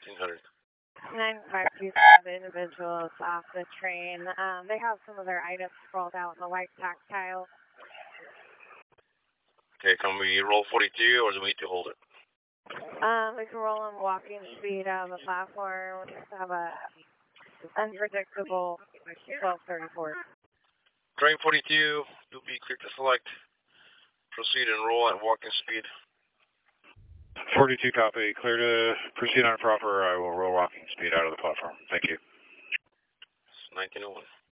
1900. 9527 individuals off the train. They have some of their items rolled out in the white tactile. Okay, can we roll 42 or do we need to hold it? We can roll them walking speed out of the platform. We just have a unpredictable 1234. Train 42, do be clear to select. Proceed and roll at walking speed. 42 copy. Clear to proceed on proper. I will roll walking speed out of the platform. Thank you. 1901.